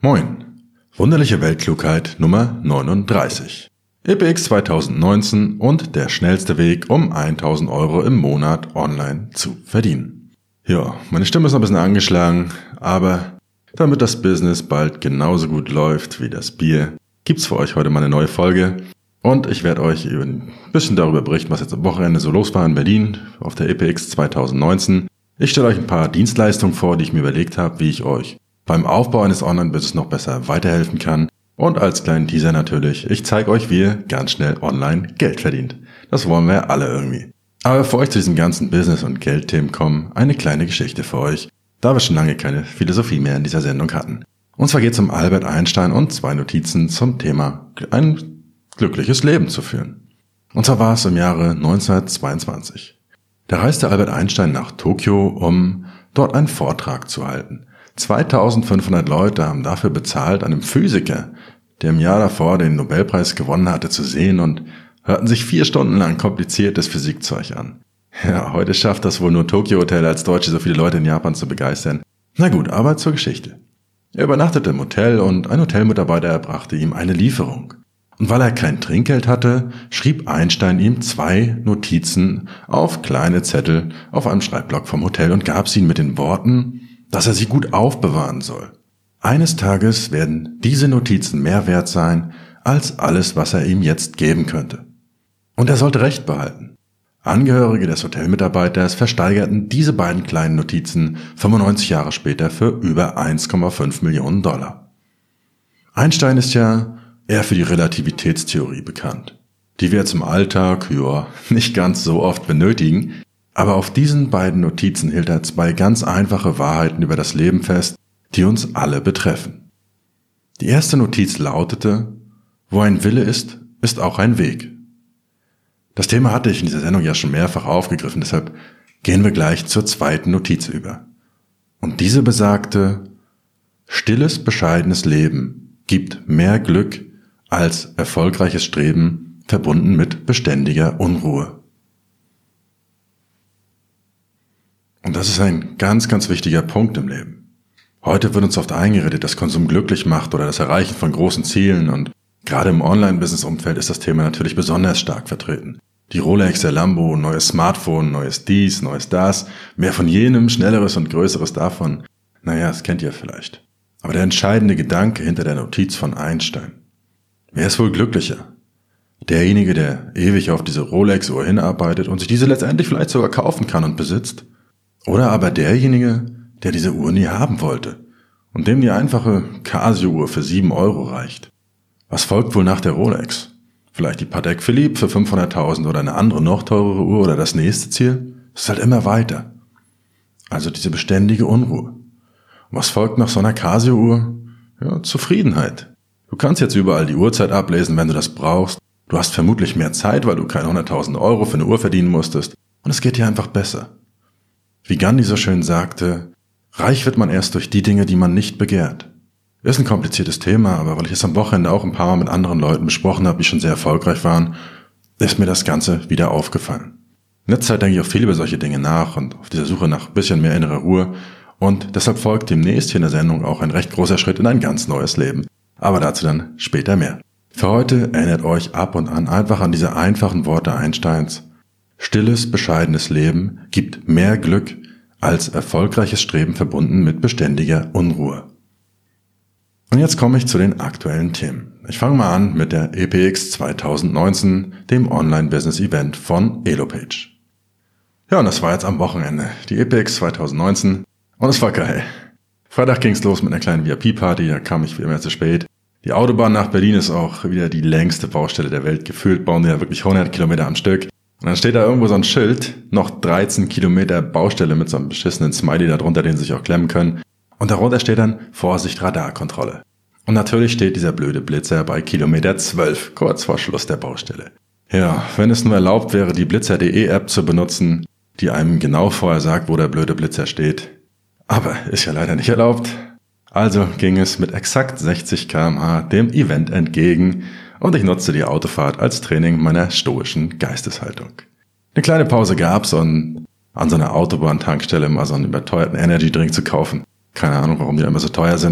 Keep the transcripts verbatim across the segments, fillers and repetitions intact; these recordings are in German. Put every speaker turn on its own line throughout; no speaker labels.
Moin, wunderliche Weltklugheit Nummer neununddreißig. E P X zwanzig neunzehn und der schnellste Weg, um tausend Euro im Monat online zu verdienen. Ja, meine Stimme ist noch ein bisschen angeschlagen, aber damit das Business bald genauso gut läuft wie das Bier, gibt's für euch heute mal eine neue Folge. Und ich werde euch ein bisschen darüber berichten, was jetzt am Wochenende so los war in Berlin auf der E P X zwanzig neunzehn. Ich stelle euch ein paar Dienstleistungen vor, die ich mir überlegt habe, wie ich euch beim Aufbau eines Online-Business noch besser weiterhelfen kann. Und als kleinen Teaser natürlich, ich zeige euch, wie ihr ganz schnell online Geld verdient. Das wollen wir alle irgendwie. Aber bevor ich zu diesen ganzen Business- und Geldthemen komme, eine kleine Geschichte für euch, da wir schon lange keine Philosophie mehr in dieser Sendung hatten. Und zwar geht es um Albert Einstein und zwei Notizen zum Thema ein glückliches Leben zu führen. Und zwar war es im Jahre neunzehnhundertzweiundzwanzig. Da reiste Albert Einstein nach Tokio, um dort einen Vortrag zu halten. zweitausendfünfhundert Leute haben dafür bezahlt, einem Physiker, der im Jahr davor den Nobelpreis gewonnen hatte, zu sehen und hörten sich vier Stunden lang kompliziertes Physikzeug an. Ja, heute schafft das wohl nur Tokyo Hotel als Deutsche so viele Leute in Japan zu begeistern. Na gut, aber zur Geschichte. Er übernachtete im Hotel und ein Hotelmitarbeiter erbrachte ihm eine Lieferung. Und weil er kein Trinkgeld hatte, schrieb Einstein ihm zwei Notizen auf kleine Zettel auf einem Schreibblock vom Hotel und gab sie ihm mit den Worten, dass er sie gut aufbewahren soll. Eines Tages werden diese Notizen mehr wert sein als alles, was er ihm jetzt geben könnte. Und er sollte Recht behalten. Angehörige des Hotelmitarbeiters versteigerten diese beiden kleinen Notizen fünfundneunzig Jahre später für über eins Komma fünf Millionen Dollar. Einstein ist ja eher für die Relativitätstheorie bekannt, die wir jetzt im Alltag, ja, nicht ganz so oft benötigen, aber auf diesen beiden Notizen hielt er zwei ganz einfache Wahrheiten über das Leben fest, die uns alle betreffen. Die erste Notiz lautete: Wo ein Wille ist, ist auch ein Weg. Das Thema hatte ich in dieser Sendung ja schon mehrfach aufgegriffen, deshalb gehen wir gleich zur zweiten Notiz über. Und diese besagte: Stilles, bescheidenes Leben gibt mehr Glück als erfolgreiches Streben, verbunden mit beständiger Unruhe. Und das ist ein ganz, ganz wichtiger Punkt im Leben. Heute wird uns oft eingeredet, dass Konsum glücklich macht oder das Erreichen von großen Zielen, und gerade im Online-Business-Umfeld ist das Thema natürlich besonders stark vertreten. Die Rolex, der Lambo, neues Smartphone, neues dies, neues das, mehr von jenem, schnelleres und größeres davon. Naja, das kennt ihr vielleicht. Aber der entscheidende Gedanke hinter der Notiz von Einstein: Wer ist wohl glücklicher? Derjenige, der ewig auf diese Rolex-Uhr hinarbeitet und sich diese letztendlich vielleicht sogar kaufen kann und besitzt? Oder aber derjenige, der diese Uhr nie haben wollte und dem die einfache Casio-Uhr für sieben Euro reicht? Was folgt wohl nach der Rolex? Vielleicht die Patek Philippe für fünfhunderttausend oder eine andere noch teurere Uhr oder das nächste Ziel? Es ist halt immer weiter. Also diese beständige Unruhe. Und was folgt nach so einer Casio-Uhr? Ja, Zufriedenheit. Du kannst jetzt überall die Uhrzeit ablesen, wenn du das brauchst. Du hast vermutlich mehr Zeit, weil du keine hunderttausend Euro für eine Uhr verdienen musstest. Und es geht dir einfach besser. Wie Gandhi so schön sagte: Reich wird man erst durch die Dinge, die man nicht begehrt. Ist ein kompliziertes Thema, aber weil ich es am Wochenende auch ein paar Mal mit anderen Leuten besprochen habe, die schon sehr erfolgreich waren, ist mir das Ganze wieder aufgefallen. In letzter Zeit denke ich auch viel über solche Dinge nach und auf dieser Suche nach ein bisschen mehr innerer Ruhe, und deshalb folgt demnächst hier in der Sendung auch ein recht großer Schritt in ein ganz neues Leben. Aber dazu dann später mehr. Für heute erinnert euch ab und an einfach an diese einfachen Worte Einsteins: Stilles, bescheidenes Leben gibt mehr Glück als erfolgreiches Streben, verbunden mit beständiger Unruhe. Und jetzt komme ich zu den aktuellen Themen. Ich fange mal an mit der E P X zwanzig neunzehn, dem Online-Business-Event von Elopage. Ja, und das war jetzt am Wochenende, die E P X zwanzig neunzehn, und es war geil. Freitag ging's los mit einer kleinen V I P-Party, da kam ich wie immer zu spät. Die Autobahn nach Berlin ist auch wieder die längste Baustelle der Welt. Gefühlt bauen die ja wirklich hundert Kilometer am Stück. Und dann steht da irgendwo so ein Schild, noch dreizehn Kilometer Baustelle mit so einem beschissenen Smiley darunter, den sie sich auch klemmen können. Und darunter steht dann: Vorsicht, Radarkontrolle. Und natürlich steht dieser blöde Blitzer bei Kilometer zwölf, kurz vor Schluss der Baustelle. Ja, wenn es nur erlaubt wäre, die Blitzer Punkt de App zu benutzen, die einem genau vorher sagt, wo der blöde Blitzer steht. Aber ist ja leider nicht erlaubt. Also ging es mit exakt sechzig Kilometer pro Stunde dem Event entgegen, und ich nutzte die Autofahrt als Training meiner stoischen Geisteshaltung. Eine kleine Pause gab's, und an so einer Autobahntankstelle mal so einen überteuerten Energy Drink zu kaufen. Keine Ahnung, warum die immer so teuer sind.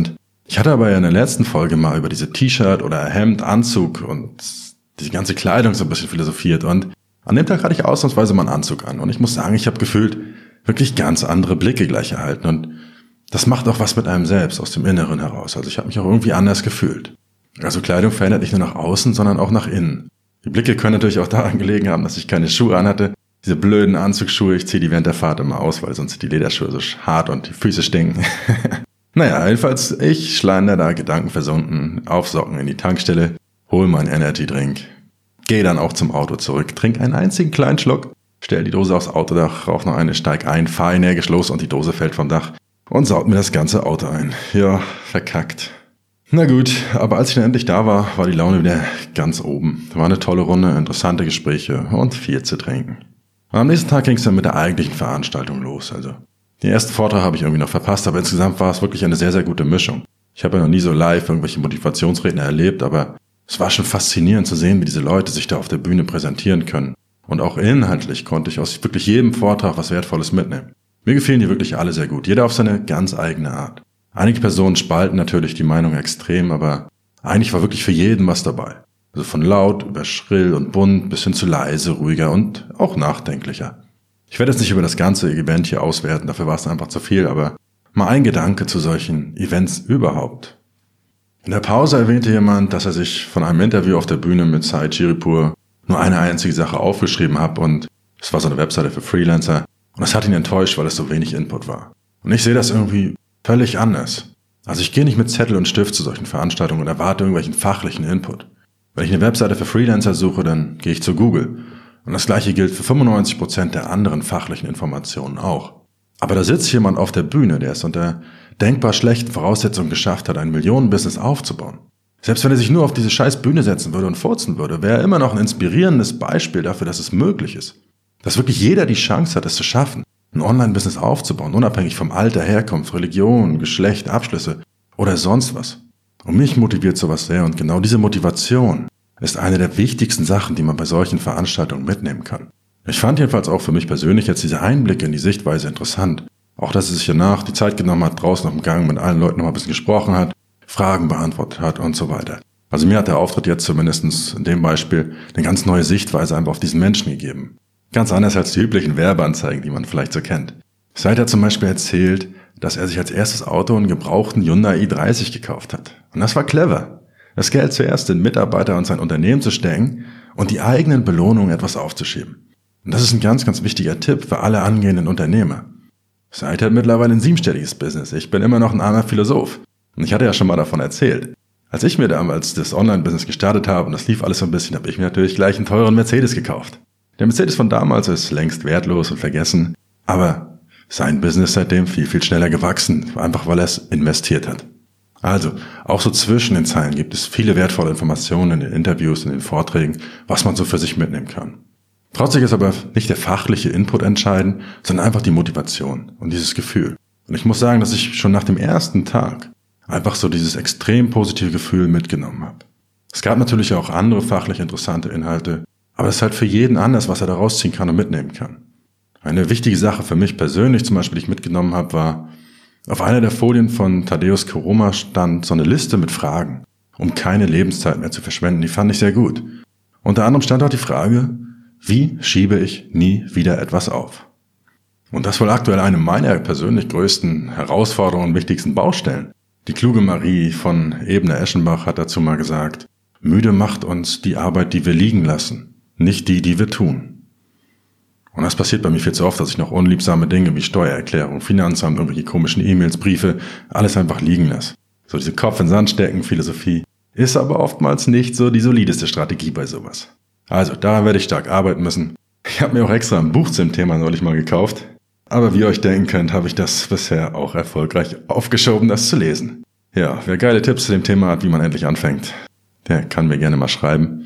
Ich hatte aber ja in der letzten Folge mal über diese T-Shirt oder Hemd, Anzug und diese ganze Kleidung so ein bisschen philosophiert und an dem Tag hatte ich ausnahmsweise mal einen Anzug an und ich muss sagen, ich habe gefühlt wirklich ganz andere Blicke gleich erhalten und das macht auch was mit einem selbst aus dem Inneren heraus. Also ich habe mich auch irgendwie anders gefühlt. Also Kleidung verändert nicht nur nach außen, sondern auch nach innen. Die Blicke können natürlich auch daran gelegen haben, dass ich keine Schuhe anhatte. Diese blöden Anzugsschuhe, ich ziehe die während der Fahrt immer aus, weil sonst sind die Lederschuhe so hart und die Füße stinken. Naja, jedenfalls, ich schlender da gedankenversunken, aufsocken in die Tankstelle, hol meinen Energy-Drink, geh dann auch zum Auto zurück, trink einen einzigen kleinen Schluck, stell die Dose aufs Autodach, rauch noch eine, steig ein, fahr energisch los und die Dose fällt vom Dach und saut mir das ganze Auto ein. Ja, verkackt. Na gut, aber als ich dann endlich da war, war die Laune wieder ganz oben. War eine tolle Runde, interessante Gespräche und viel zu trinken. Und am nächsten Tag ging es dann mit der eigentlichen Veranstaltung los, also. Den ersten Vortrag habe ich irgendwie noch verpasst, aber insgesamt war es wirklich eine sehr, sehr gute Mischung. Ich habe ja noch nie so live irgendwelche Motivationsredner erlebt, aber es war schon faszinierend zu sehen, wie diese Leute sich da auf der Bühne präsentieren können. Und auch inhaltlich konnte ich aus wirklich jedem Vortrag was Wertvolles mitnehmen. Mir gefielen die wirklich alle sehr gut, jeder auf seine ganz eigene Art. Einige Personen spalten natürlich die Meinung extrem, aber eigentlich war wirklich für jeden was dabei. Also von laut über schrill und bunt bis hin zu leise, ruhiger und auch nachdenklicher. Ich werde jetzt nicht über das ganze Event hier auswerten, dafür war es einfach zu viel, aber mal ein Gedanke zu solchen Events überhaupt. In der Pause erwähnte jemand, dass er sich von einem Interview auf der Bühne mit Said Chiripur nur eine einzige Sache aufgeschrieben hat und es war so eine Webseite für Freelancer und das hat ihn enttäuscht, weil es so wenig Input war. Und ich sehe das irgendwie völlig anders. Also ich gehe nicht mit Zettel und Stift zu solchen Veranstaltungen und erwarte irgendwelchen fachlichen Input. Wenn ich eine Webseite für Freelancer suche, dann gehe ich zu Google. Und das gleiche gilt für fünfundneunzig Prozent der anderen fachlichen Informationen auch. Aber da sitzt jemand auf der Bühne, der es unter denkbar schlechten Voraussetzungen geschafft hat, ein Millionenbusiness aufzubauen. Selbst wenn er sich nur auf diese scheiß Bühne setzen würde und furzen würde, wäre er immer noch ein inspirierendes Beispiel dafür, dass es möglich ist. Dass wirklich jeder die Chance hat, es zu schaffen, ein Online-Business aufzubauen, unabhängig vom Alter, Herkunft, Religion, Geschlecht, Abschlüsse oder sonst was. Und mich motiviert sowas sehr und genau diese Motivation ist eine der wichtigsten Sachen, die man bei solchen Veranstaltungen mitnehmen kann. Ich fand jedenfalls auch für mich persönlich jetzt diese Einblicke in die Sichtweise interessant. Auch, dass er sich danach die Zeit genommen hat, draußen auf dem Gang mit allen Leuten noch mal ein bisschen gesprochen hat, Fragen beantwortet hat und so weiter. Also mir hat der Auftritt jetzt zumindest in dem Beispiel eine ganz neue Sichtweise einfach auf diesen Menschen gegeben. Ganz anders als die üblichen Werbeanzeigen, die man vielleicht so kennt. Said hat zum Beispiel erzählt, dass er sich als erstes Auto einen gebrauchten Hyundai i dreißig gekauft hat. Und das war clever. Das Geld zuerst in Mitarbeiter und sein Unternehmen zu stecken und die eigenen Belohnungen etwas aufzuschieben. Und das ist ein ganz, ganz wichtiger Tipp für alle angehenden Unternehmer. Said hat mittlerweile ein siebenstelliges Business. Ich bin immer noch ein armer Philosoph. Und ich hatte ja schon mal davon erzählt. Als ich mir damals das Online-Business gestartet habe und das lief alles so ein bisschen, habe ich mir natürlich gleich einen teuren Mercedes gekauft. Der Mercedes von damals ist längst wertlos und vergessen, aber sein Business seitdem viel, viel schneller gewachsen, einfach weil er es investiert hat. Also, auch so zwischen den Zeilen gibt es viele wertvolle Informationen in den Interviews, in den Vorträgen, was man so für sich mitnehmen kann. Trotzdem ist aber nicht der fachliche Input entscheidend, sondern einfach die Motivation und dieses Gefühl. Und ich muss sagen, dass ich schon nach dem ersten Tag einfach so dieses extrem positive Gefühl mitgenommen habe. Es gab natürlich auch andere fachlich interessante Inhalte, aber es ist halt für jeden anders, was er da rausziehen kann und mitnehmen kann. Eine wichtige Sache für mich persönlich zum Beispiel, die ich mitgenommen habe, war, auf einer der Folien von Tadeusz Koroma stand so eine Liste mit Fragen, um keine Lebenszeit mehr zu verschwenden. Die fand ich sehr gut. Unter anderem stand auch die Frage, wie schiebe ich nie wieder etwas auf? Und das wohl aktuell eine meiner persönlich größten Herausforderungen und wichtigsten Baustellen. Die kluge Marie von Ebner-Eschenbach hat dazu mal gesagt, müde macht uns die Arbeit, die wir liegen lassen, nicht die, die wir tun. Und das passiert bei mir viel zu oft, dass ich noch unliebsame Dinge wie Steuererklärung, Finanzamt, irgendwelche komischen E-Mails, Briefe, alles einfach liegen lasse. So diese Kopf in den Sand stecken Philosophie ist aber oftmals nicht so die solideste Strategie bei sowas. Also daran werde ich stark arbeiten müssen. Ich habe mir auch extra ein Buch zum Thema neulich mal gekauft. Aber wie ihr euch denken könnt, habe ich das bisher auch erfolgreich aufgeschoben, das zu lesen. Ja, wer geile Tipps zu dem Thema hat, wie man endlich anfängt, der kann mir gerne mal schreiben.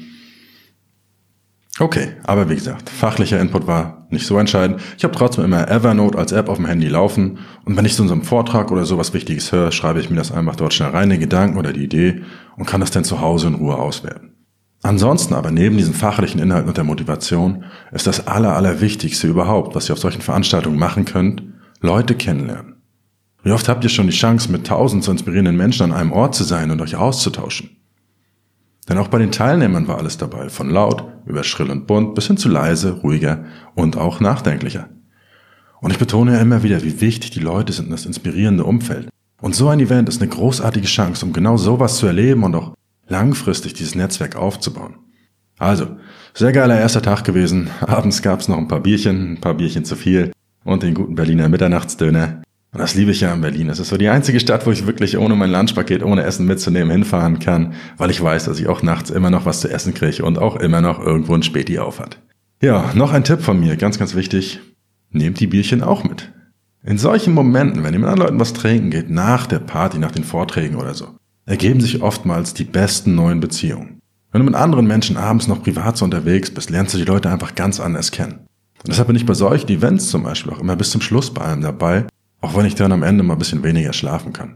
Okay, aber wie gesagt, fachlicher Input war nicht so entscheidend. Ich habe trotzdem immer Evernote als App auf dem Handy laufen und wenn ich so in so einem Vortrag oder sowas Wichtiges höre, schreibe ich mir das einfach dort schnell rein, den Gedanken oder die Idee und kann das dann zu Hause in Ruhe auswerten. Ansonsten aber neben diesen fachlichen Inhalten und der Motivation ist das aller, allerwichtigste überhaupt, was ihr auf solchen Veranstaltungen machen könnt, Leute kennenlernen. Wie oft habt ihr schon die Chance, mit tausend so inspirierenden Menschen an einem Ort zu sein und euch auszutauschen? Denn auch bei den Teilnehmern war alles dabei, von laut über schrill und bunt bis hin zu leise, ruhiger und auch nachdenklicher. Und ich betone ja immer wieder, wie wichtig die Leute sind und das inspirierende Umfeld. Und so ein Event ist eine großartige Chance, um genau sowas zu erleben und auch langfristig dieses Netzwerk aufzubauen. Also, sehr geiler erster Tag gewesen. Abends gab's noch ein paar Bierchen, ein paar Bierchen zu viel und den guten Berliner Mitternachtsdöner. Und das liebe ich ja in Berlin. Es ist so die einzige Stadt, wo ich wirklich ohne mein Lunchpaket, ohne Essen mitzunehmen, hinfahren kann, weil ich weiß, dass ich auch nachts immer noch was zu essen kriege und auch immer noch irgendwo ein Späti auf hat. Ja, noch ein Tipp von mir, ganz, ganz wichtig. Nehmt die Bierchen auch mit. In solchen Momenten, wenn ihr mit anderen Leuten was trinken geht, nach der Party, nach den Vorträgen oder so, ergeben sich oftmals die besten neuen Beziehungen. Wenn du mit anderen Menschen abends noch privat so unterwegs bist, lernst du die Leute einfach ganz anders kennen. Und deshalb bin ich bei solchen Events zum Beispiel auch immer bis zum Schluss bei allem dabei, auch wenn ich dann am Ende mal ein bisschen weniger schlafen kann.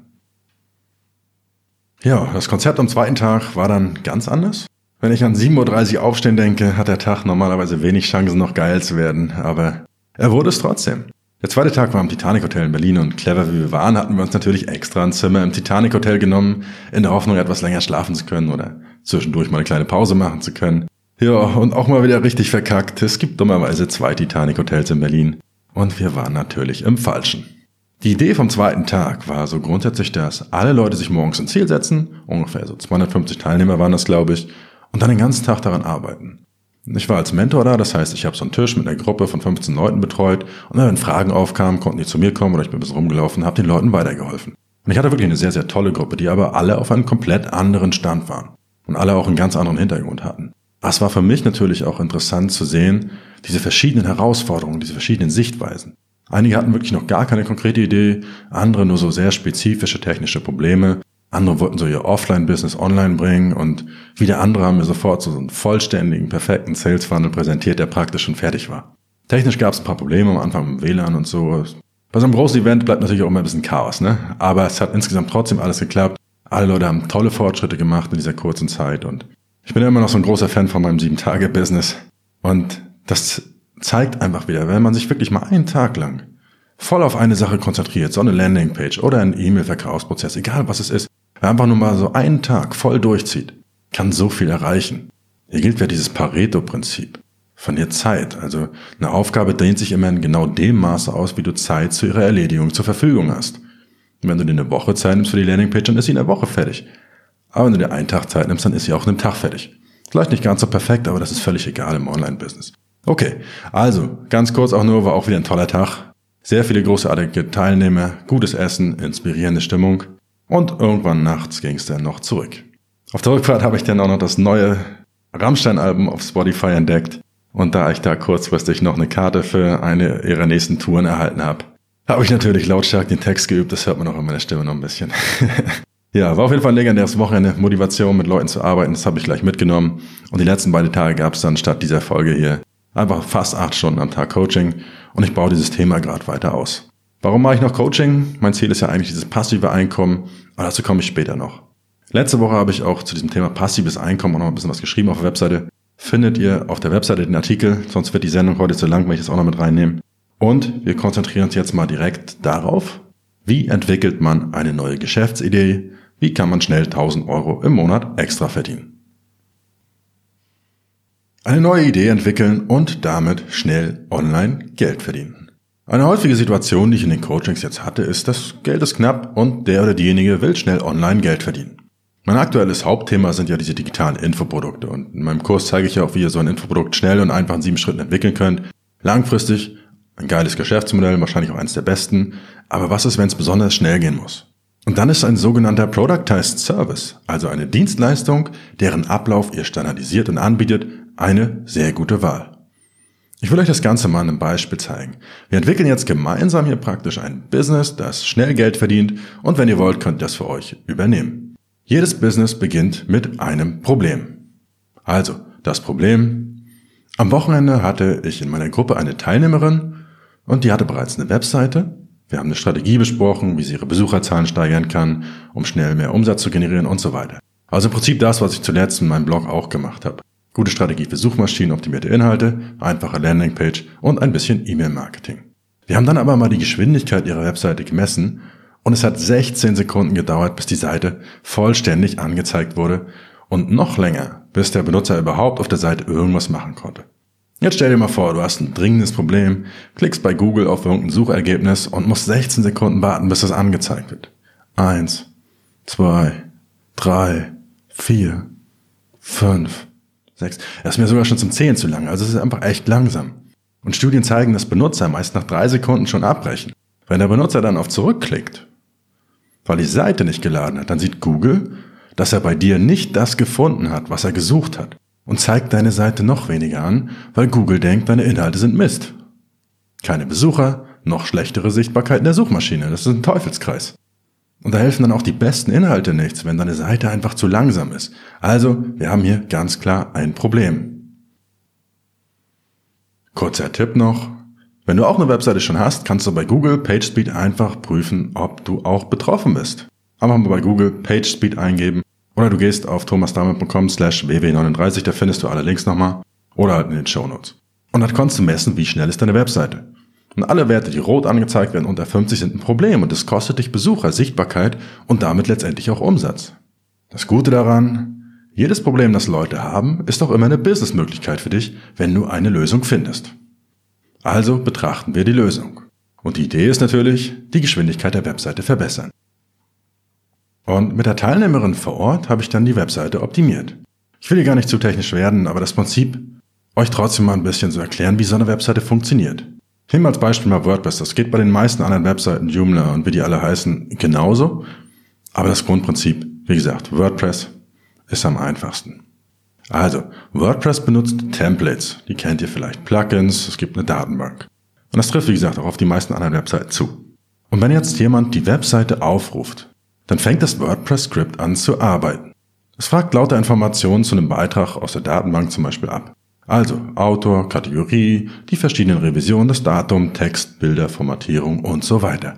Ja, das Konzept am zweiten Tag war dann ganz anders. Wenn ich an sieben Uhr dreißig aufstehen denke, hat der Tag normalerweise wenig Chancen, noch geil zu werden, aber er wurde es trotzdem. Der zweite Tag war im Titanic Hotel in Berlin und clever wie wir waren, hatten wir uns natürlich extra ein Zimmer im Titanic Hotel genommen, in der Hoffnung, etwas länger schlafen zu können oder zwischendurch mal eine kleine Pause machen zu können. Ja, und auch mal wieder richtig verkackt. Es gibt dummerweise zwei Titanic Hotels in Berlin und wir waren natürlich im Falschen. Die Idee vom zweiten Tag war so grundsätzlich, dass alle Leute sich morgens ein Ziel setzen, ungefähr so zweihundertfünfzig Teilnehmer waren das, glaube ich, und dann den ganzen Tag daran arbeiten. Ich war als Mentor da, das heißt, ich habe so einen Tisch mit einer Gruppe von fünfzehn Leuten betreut und wenn Fragen aufkamen, konnten die zu mir kommen oder ich bin ein bisschen rumgelaufen, habe den Leuten weitergeholfen. Und ich hatte wirklich eine sehr, sehr tolle Gruppe, die aber alle auf einem komplett anderen Stand waren und alle auch einen ganz anderen Hintergrund hatten. Das war für mich natürlich auch interessant zu sehen, diese verschiedenen Herausforderungen, diese verschiedenen Sichtweisen. Einige hatten wirklich noch gar keine konkrete Idee, andere nur so sehr spezifische technische Probleme. Andere wollten so ihr Offline-Business online bringen und wieder andere haben mir sofort so einen vollständigen, perfekten Sales-Funnel präsentiert, der praktisch schon fertig war. Technisch gab es ein paar Probleme am Anfang mit dem W L A N und so. Bei so einem großen Event bleibt natürlich auch immer ein bisschen Chaos, ne? Aber es hat insgesamt trotzdem alles geklappt. Alle Leute haben tolle Fortschritte gemacht in dieser kurzen Zeit und ich bin immer noch so ein großer Fan von meinem sieben Tage Business. Und das zeigt einfach wieder, wenn man sich wirklich mal einen Tag lang voll auf eine Sache konzentriert, so eine Landingpage oder ein E-Mail-Verkaufsprozess, egal was es ist, wer einfach nur mal so einen Tag voll durchzieht, kann so viel erreichen. Hier gilt ja dieses Pareto-Prinzip von der Zeit. Also eine Aufgabe dehnt sich immer in genau dem Maße aus, wie du Zeit zu ihrer Erledigung zur Verfügung hast. Und wenn du dir eine Woche Zeit nimmst für die Landingpage, dann ist sie in der Woche fertig. Aber wenn du dir einen Tag Zeit nimmst, dann ist sie auch in einem Tag fertig. Vielleicht nicht ganz so perfekt, aber das ist völlig egal im Online-Business. Okay, also ganz kurz auch nur, war auch wieder ein toller Tag. Sehr viele großartige Teilnehmer, gutes Essen, inspirierende Stimmung und irgendwann nachts ging es dann noch zurück. Auf der Rückfahrt habe ich dann auch noch das neue Rammstein-Album auf Spotify entdeckt und da ich da kurzfristig noch eine Karte für eine ihrer nächsten Touren erhalten habe, habe ich natürlich lautstark den Text geübt, das hört man auch in meiner Stimme noch ein bisschen. Ja, war auf jeden Fall ein legendäres Wochenende, Motivation mit Leuten zu arbeiten, das habe ich gleich mitgenommen und die letzten beiden Tage gab es dann statt dieser Folge hier einfach fast acht Stunden am Tag Coaching und ich baue dieses Thema gerade weiter aus. Warum mache ich noch Coaching? Mein Ziel ist ja eigentlich dieses passive Einkommen, aber dazu komme ich später noch. Letzte Woche habe ich auch zu diesem Thema passives Einkommen auch noch ein bisschen was geschrieben auf der Webseite. Findet ihr auf der Webseite den Artikel, sonst wird die Sendung heute zu lang, wenn ich das auch noch mit reinnehme. Und wir konzentrieren uns jetzt mal direkt darauf, wie entwickelt man eine neue Geschäftsidee, wie kann man schnell tausend Euro im Monat extra verdienen. Eine neue Idee entwickeln und damit schnell online Geld verdienen. Eine häufige Situation, die ich in den Coachings jetzt hatte, ist, dass Geld ist knapp und der oder diejenige will schnell online Geld verdienen. Mein aktuelles Hauptthema sind ja diese digitalen Infoprodukte und in meinem Kurs zeige ich ja auch, wie ihr so ein Infoprodukt schnell und einfach in sieben Schritten entwickeln könnt. Langfristig ein geiles Geschäftsmodell, wahrscheinlich auch eines der besten, aber was ist, wenn es besonders schnell gehen muss? Und dann ist ein sogenannter Productized Service, also eine Dienstleistung, deren Ablauf ihr standardisiert und anbietet, eine sehr gute Wahl. Ich will euch das Ganze mal an einem Beispiel zeigen. Wir entwickeln jetzt gemeinsam hier praktisch ein Business, das schnell Geld verdient und wenn ihr wollt, könnt ihr das für euch übernehmen. Jedes Business beginnt mit einem Problem. Also, das Problem. Am Wochenende hatte ich in meiner Gruppe eine Teilnehmerin und die hatte bereits eine Webseite. Wir haben eine Strategie besprochen, wie sie ihre Besucherzahlen steigern kann, um schnell mehr Umsatz zu generieren und so weiter. Also im Prinzip das, was ich zuletzt in meinem Blog auch gemacht habe. Gute Strategie für Suchmaschinen, optimierte Inhalte, einfache Landingpage und ein bisschen E-Mail-Marketing. Wir haben dann aber mal die Geschwindigkeit ihrer Webseite gemessen Und es hat sechzehn Sekunden gedauert, bis die Seite vollständig angezeigt wurde und noch länger, bis der Benutzer überhaupt auf der Seite irgendwas machen konnte. Jetzt stell dir mal vor, du hast ein dringendes Problem, klickst bei Google auf irgendein Suchergebnis und musst sechzehn Sekunden warten, bis das angezeigt wird. Eins, zwei, drei, vier, fünf, sechs. Das ist mir sogar schon zum Zählen zu lang, also es ist einfach echt langsam. Und Studien zeigen, dass Benutzer meist nach drei Sekunden schon abbrechen. Wenn der Benutzer dann auf Zurückklickt, weil die Seite nicht geladen hat, dann sieht Google, dass er bei dir nicht das gefunden hat, was er gesucht hat und zeigt deine Seite noch weniger an, weil Google denkt, deine Inhalte sind Mist. Keine Besucher, noch schlechtere Sichtbarkeit in der Suchmaschine. Das ist ein Teufelskreis. Und da helfen dann auch die besten Inhalte nichts, wenn deine Seite einfach zu langsam ist. Also, wir haben hier ganz klar ein Problem. Kurzer Tipp noch. Wenn du auch eine Webseite schon hast, kannst du bei Google PageSpeed einfach prüfen, ob du auch betroffen bist. Einfach mal bei Google PageSpeed eingeben oder du gehst auf thomasdahme punkt com slash w w neununddreißig, da findest du alle Links nochmal oder halt in den Shownotes. Und dann kannst du messen, wie schnell ist deine Webseite. Und alle Werte, die rot angezeigt werden, unter fünfzig sind ein Problem und es kostet dich Besucher, Sichtbarkeit und damit letztendlich auch Umsatz. Das Gute daran, jedes Problem, das Leute haben, ist auch immer eine Businessmöglichkeit für dich, wenn du eine Lösung findest. Also betrachten wir die Lösung. Und die Idee ist natürlich, die Geschwindigkeit der Webseite verbessern. Und mit der Teilnehmerin vor Ort habe ich dann die Webseite optimiert. Ich will hier gar nicht zu technisch werden, aber das Prinzip euch trotzdem mal ein bisschen so erklären, wie so eine Webseite funktioniert. Nehmen wir als Beispiel mal WordPress. Das geht bei den meisten anderen Webseiten, Joomla und wie die alle heißen, genauso. Aber das Grundprinzip, wie gesagt, WordPress ist am einfachsten. Also, WordPress benutzt Templates. Die kennt ihr vielleicht. Plugins, es gibt eine Datenbank. Und das trifft, wie gesagt, auch auf die meisten anderen Webseiten zu. Und wenn jetzt jemand die Webseite aufruft, dann fängt das WordPress-Skript an zu arbeiten. Es fragt lauter Informationen zu einem Beitrag aus der Datenbank zum Beispiel ab. Also Autor, Kategorie, die verschiedenen Revisionen, das Datum, Text, Bilder, Formatierung und so weiter.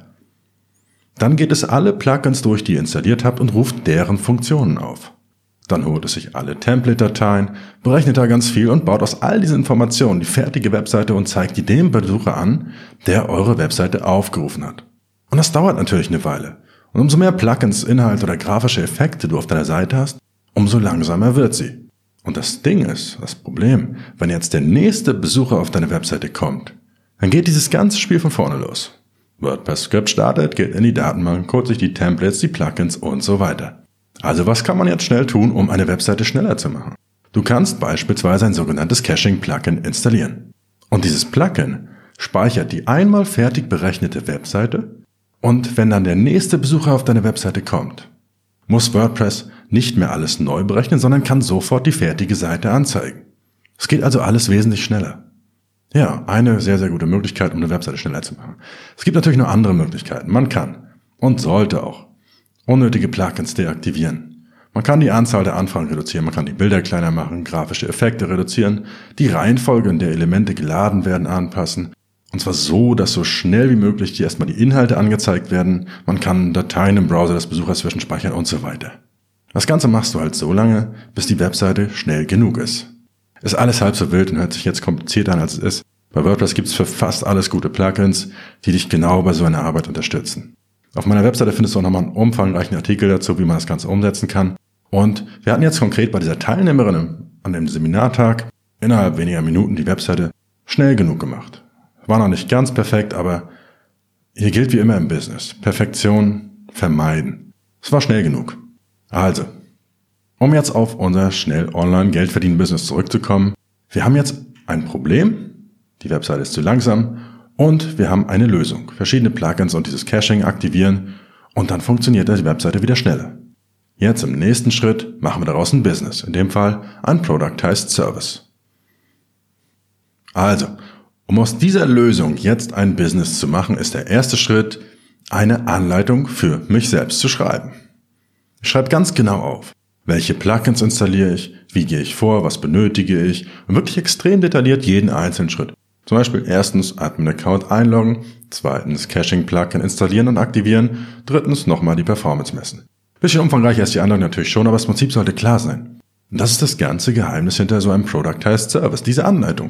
Dann geht es alle Plugins durch, die ihr installiert habt und ruft deren Funktionen auf. Dann holt es sich alle Template-Dateien, berechnet da ganz viel und baut aus all diesen Informationen die fertige Webseite und zeigt die dem Besucher an, der eure Webseite aufgerufen hat. Und das dauert natürlich eine Weile. Und umso mehr Plugins, Inhalte oder grafische Effekte du auf deiner Seite hast, umso langsamer wird sie. Und das Ding ist, das Problem, wenn jetzt der nächste Besucher auf deine Webseite kommt, dann geht dieses ganze Spiel von vorne los. WordPress-Skript startet, geht in die Datenbank, holt sich die Templates, die Plugins und so weiter. Also was kann man jetzt schnell tun, um eine Webseite schneller zu machen? Du kannst beispielsweise ein sogenanntes Caching-Plugin installieren. Und dieses Plugin speichert die einmal fertig berechnete Webseite und wenn dann der nächste Besucher auf deine Webseite kommt, muss WordPress nicht mehr alles neu berechnen, sondern kann sofort die fertige Seite anzeigen. Es geht also alles wesentlich schneller. Ja, eine sehr, sehr gute Möglichkeit, um eine Webseite schneller zu machen. Es gibt natürlich noch andere Möglichkeiten. Man kann und sollte auch unnötige Plugins deaktivieren. Man kann die Anzahl der Anfragen reduzieren, man kann die Bilder kleiner machen, grafische Effekte reduzieren, die Reihenfolge, in der Elemente geladen werden, anpassen. Und zwar so, dass so schnell wie möglich die erstmal die Inhalte angezeigt werden. Man kann Dateien im Browser des Besuchers zwischenspeichern und so weiter. Das Ganze machst du halt so lange, bis die Webseite schnell genug ist. Ist alles halb so wild und hört sich jetzt komplizierter an, als es ist. Bei WordPress gibt's für fast alles gute Plugins, die dich genau bei so einer Arbeit unterstützen. Auf meiner Webseite findest du auch nochmal einen umfangreichen Artikel dazu, wie man das Ganze umsetzen kann. Und wir hatten jetzt konkret bei dieser Teilnehmerin an dem Seminartag innerhalb weniger Minuten die Webseite schnell genug gemacht. War noch nicht ganz perfekt, aber hier gilt wie immer im Business: Perfektion vermeiden. Es war schnell genug. Also, um jetzt auf unser schnell Online-Geld-Verdienen-Business zurückzukommen. Wir haben jetzt ein Problem, die Webseite ist zu langsam und wir haben eine Lösung. Verschiedene Plugins und dieses Caching aktivieren und dann funktioniert die Webseite wieder schneller. Jetzt im nächsten Schritt machen wir daraus ein Business, in dem Fall ein Productized Service. Also, um aus dieser Lösung jetzt ein Business zu machen, ist der erste Schritt, eine Anleitung für mich selbst zu schreiben. Ich schreibe ganz genau auf, welche Plugins installiere ich, wie gehe ich vor, was benötige ich und wirklich extrem detailliert jeden einzelnen Schritt. Zum Beispiel erstens Admin-Account einloggen, zweitens Caching-Plugin installieren und aktivieren, drittens nochmal die Performance messen. Bisschen umfangreicher ist die Anleitung natürlich schon, aber das Prinzip sollte klar sein. Und das ist das ganze Geheimnis hinter so einem Productized Service, diese Anleitung.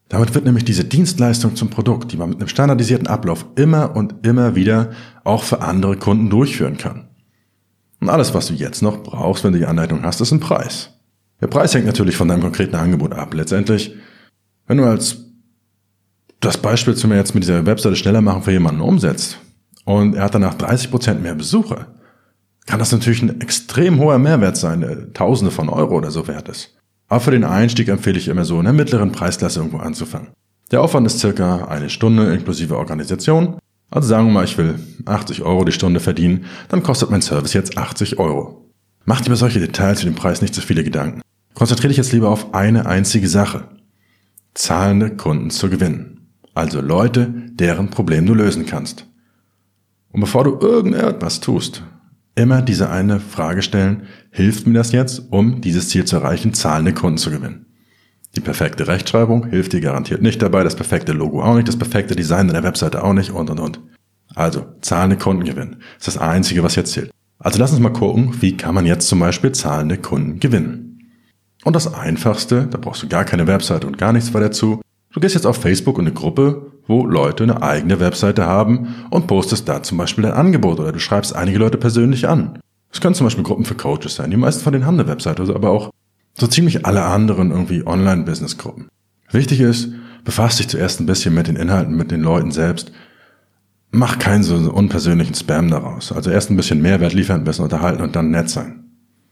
Damit wird nämlich diese Dienstleistung zum Produkt, die man mit einem standardisierten Ablauf immer und immer wieder auch für andere Kunden durchführen kann. Und alles, was du jetzt noch brauchst, wenn du die Anleitung hast, ist ein Preis. Der Preis hängt natürlich von deinem konkreten Angebot ab. Letztendlich, wenn du als das Beispiel zu mir jetzt mit dieser Webseite schneller machen für jemanden umsetzt und er hat danach dreißig Prozent mehr Besucher, kann das natürlich ein extrem hoher Mehrwert sein, der Tausende von Euro oder so wert ist. Aber für den Einstieg empfehle ich immer so in der mittleren Preisklasse irgendwo anzufangen. Der Aufwand ist circa eine Stunde inklusive Organisation. Also sagen wir mal, ich will achtzig Euro die Stunde verdienen, dann kostet mein Service jetzt achtzig Euro. Mach dir über solche Details zu dem Preis nicht so viele Gedanken. Konzentriere dich jetzt lieber auf eine einzige Sache. Zahlende Kunden zu gewinnen. Also Leute, deren Problem du lösen kannst. Und bevor du irgendetwas tust, immer diese eine Frage stellen, hilft mir das jetzt, um dieses Ziel zu erreichen, zahlende Kunden zu gewinnen? Die perfekte Rechtschreibung hilft dir garantiert nicht dabei, das perfekte Logo auch nicht, das perfekte Design der Webseite auch nicht und und und. Also, zahlende Kunden gewinnen. Das ist das Einzige, was jetzt zählt. Also lass uns mal gucken, wie kann man jetzt zum Beispiel zahlende Kunden gewinnen. Und das Einfachste, da brauchst du gar keine Webseite und gar nichts weiter dazu. Du gehst jetzt auf Facebook in eine Gruppe, wo Leute eine eigene Webseite haben und postest da zum Beispiel dein Angebot oder du schreibst einige Leute persönlich an. Das können zum Beispiel Gruppen für Coaches sein. Die meisten von denen haben eine Webseite, aber auch so ziemlich alle anderen irgendwie Online-Business-Gruppen. Wichtig ist, befass dich zuerst ein bisschen mit den Inhalten, mit den Leuten selbst. Mach keinen so unpersönlichen Spam daraus. Also erst ein bisschen Mehrwert liefern, ein bisschen unterhalten und dann nett sein.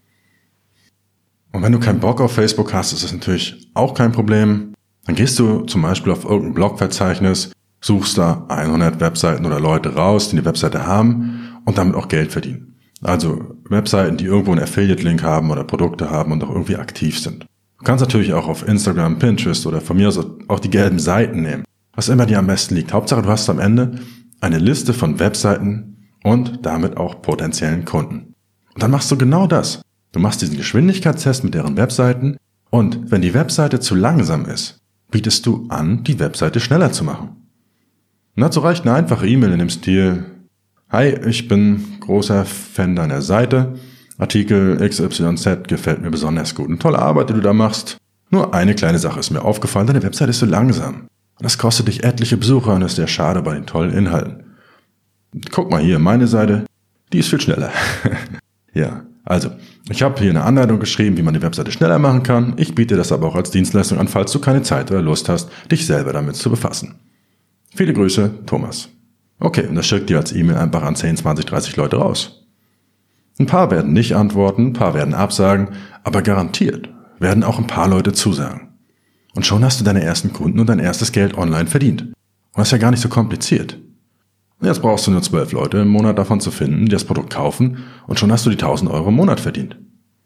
Und wenn du keinen Bock auf Facebook hast, ist das natürlich auch kein Problem. Dann gehst du zum Beispiel auf irgendein Blogverzeichnis, suchst da hundert Webseiten oder Leute raus, die eine Webseite haben und damit auch Geld verdienen. Also Webseiten, die irgendwo einen Affiliate-Link haben oder Produkte haben und auch irgendwie aktiv sind. Du kannst natürlich auch auf Instagram, Pinterest oder von mir aus auch die gelben Seiten nehmen, was immer dir am besten liegt. Hauptsache, du hast am Ende eine Liste von Webseiten und damit auch potenziellen Kunden. Und dann machst du genau das. Du machst diesen Geschwindigkeitstest mit deren Webseiten und wenn die Webseite zu langsam ist, bietest du an, die Webseite schneller zu machen. Und dazu reicht eine einfache E-Mail in dem Stil: Hi, ich bin großer Fan deiner Seite. Artikel X Y Z gefällt mir besonders gut. Eine tolle Arbeit, die du da machst. Nur eine kleine Sache ist mir aufgefallen, deine Webseite ist so langsam. Und das kostet dich etliche Besucher und ist sehr schade bei den tollen Inhalten. Guck mal hier, meine Seite, die ist viel schneller. Ja, also, ich habe hier eine Anleitung geschrieben, wie man die Webseite schneller machen kann. Ich biete das aber auch als Dienstleistung an, falls du keine Zeit oder Lust hast, dich selber damit zu befassen. Viele Grüße, Thomas. Okay, und das schickt dir als E-Mail einfach an zehn, zwanzig, dreißig Leute raus. Ein paar werden nicht antworten, ein paar werden absagen, aber garantiert werden auch ein paar Leute zusagen. Und schon hast du deine ersten Kunden und dein erstes Geld online verdient. Und das ist ja gar nicht so kompliziert. Und jetzt brauchst du nur zwölf Leute im Monat davon zu finden, die das Produkt kaufen, und schon hast du die tausend Euro im Monat verdient.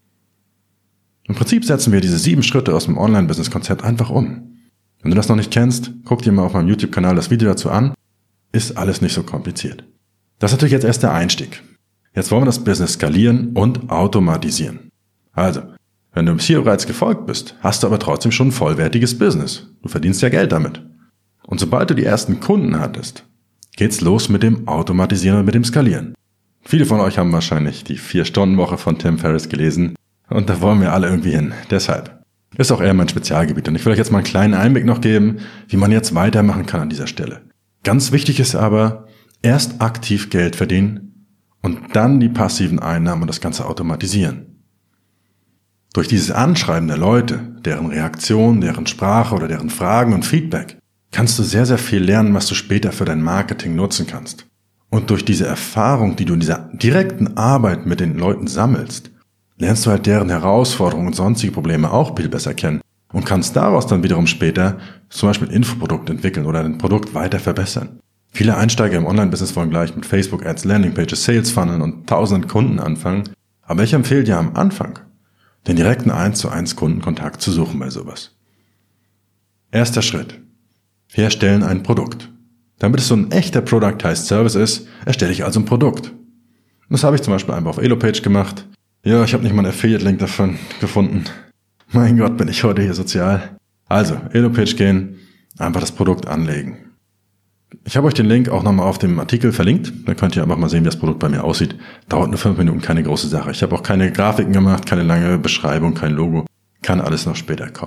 Im Prinzip setzen wir diese sieben Schritte aus dem Online-Business-Konzept einfach um. Wenn du das noch nicht kennst, guck dir mal auf meinem YouTube-Kanal das Video dazu an. Ist alles nicht so kompliziert. Das ist natürlich jetzt erst der Einstieg. Jetzt wollen wir das Business skalieren und automatisieren. Also, wenn du bis hier bereits gefolgt bist, hast du aber trotzdem schon ein vollwertiges Business. Du verdienst ja Geld damit. Und sobald du die ersten Kunden hattest, geht's los mit dem Automatisieren und mit dem Skalieren. Viele von euch haben wahrscheinlich die vier-Stunden-Woche von Tim Ferriss gelesen und da wollen wir alle irgendwie hin. Deshalb ist auch eher mein Spezialgebiet und ich will euch jetzt mal einen kleinen Einblick noch geben, wie man jetzt weitermachen kann an dieser Stelle. Ganz wichtig ist aber, erst aktiv Geld verdienen und dann die passiven Einnahmen und das Ganze automatisieren. Durch dieses Anschreiben der Leute, deren Reaktion, deren Sprache oder deren Fragen und Feedback, kannst du sehr, sehr viel lernen, was du später für dein Marketing nutzen kannst. Und durch diese Erfahrung, die du in dieser direkten Arbeit mit den Leuten sammelst, lernst du halt deren Herausforderungen und sonstige Probleme auch viel besser kennen und kannst daraus dann wiederum später zum Beispiel ein Infoprodukt entwickeln oder ein Produkt weiter verbessern. Viele Einsteiger im Online-Business wollen gleich mit Facebook-Ads, Landingpages, Sales-Funneln und tausenden Kunden anfangen, aber ich empfehle dir am Anfang, den direkten eins zu eins Kundenkontakt zu suchen bei sowas. Erster Schritt. Wir erstellen ein Produkt. Damit es so ein echter Productized Service ist, erstelle ich also ein Produkt. Und das habe ich zum Beispiel einfach auf Elopage gemacht. Ja, ich habe nicht mal einen Affiliate-Link davon gefunden. Mein Gott, bin ich heute hier sozial. Also, Elopage gehen, einfach das Produkt anlegen. Ich habe euch den Link auch nochmal auf dem Artikel verlinkt. Da könnt ihr einfach mal sehen, wie das Produkt bei mir aussieht. Dauert nur fünf Minuten, keine große Sache. Ich habe auch keine Grafiken gemacht, keine lange Beschreibung, kein Logo. Kann alles noch später kommen.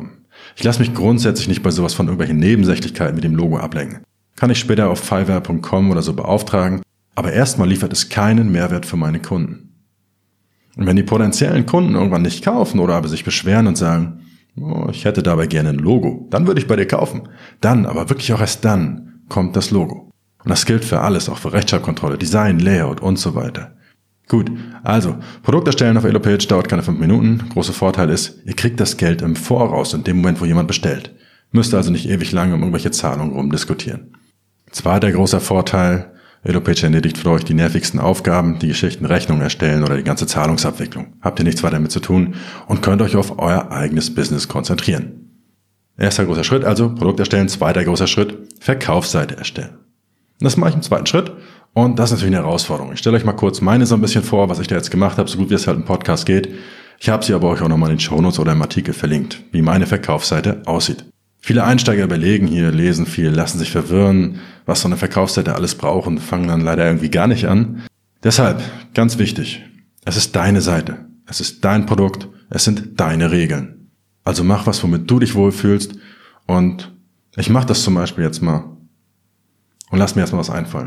Ich lasse mich grundsätzlich nicht bei sowas von irgendwelchen Nebensächlichkeiten mit dem Logo ablenken. Kann ich später auf Fiverr Punkt com oder so beauftragen, aber erstmal liefert es keinen Mehrwert für meine Kunden. Und wenn die potenziellen Kunden irgendwann nicht kaufen oder aber sich beschweren und sagen, oh, ich hätte dabei gerne ein Logo, dann würde ich bei dir kaufen. Dann, aber wirklich auch erst dann, kommt das Logo. Und das gilt für alles, auch für Rechtschreibkontrolle, Design, Layout und so weiter. Gut, also, Produkt erstellen auf Elopage dauert keine fünf Minuten. Großer Vorteil ist, ihr kriegt das Geld im Voraus, in dem Moment, wo jemand bestellt. Müsst also nicht ewig lange um irgendwelche Zahlungen rumdiskutieren. Zweiter großer Vorteil, Elopage erledigt für euch die nervigsten Aufgaben, die Geschichten, Rechnungen erstellen oder die ganze Zahlungsabwicklung. Habt ihr nichts weiter damit zu tun und könnt euch auf euer eigenes Business konzentrieren. Erster großer Schritt also, Produkt erstellen. Zweiter großer Schritt, Verkaufsseite erstellen. Das mache ich im zweiten Schritt und das ist natürlich eine Herausforderung. Ich stelle euch mal kurz meine so ein bisschen vor, was ich da jetzt gemacht habe, so gut wie es halt im Podcast geht. Ich habe sie aber euch auch nochmal in den Shownotes oder im Artikel verlinkt, wie meine Verkaufsseite aussieht. Viele Einsteiger überlegen hier, lesen viel, lassen sich verwirren, was so eine Verkaufsseite alles braucht und fangen dann leider irgendwie gar nicht an. Deshalb, ganz wichtig, es ist deine Seite, es ist dein Produkt, es sind deine Regeln. Also mach was, womit du dich wohlfühlst und ich mache das zum Beispiel jetzt mal und lass mir erstmal was einfallen.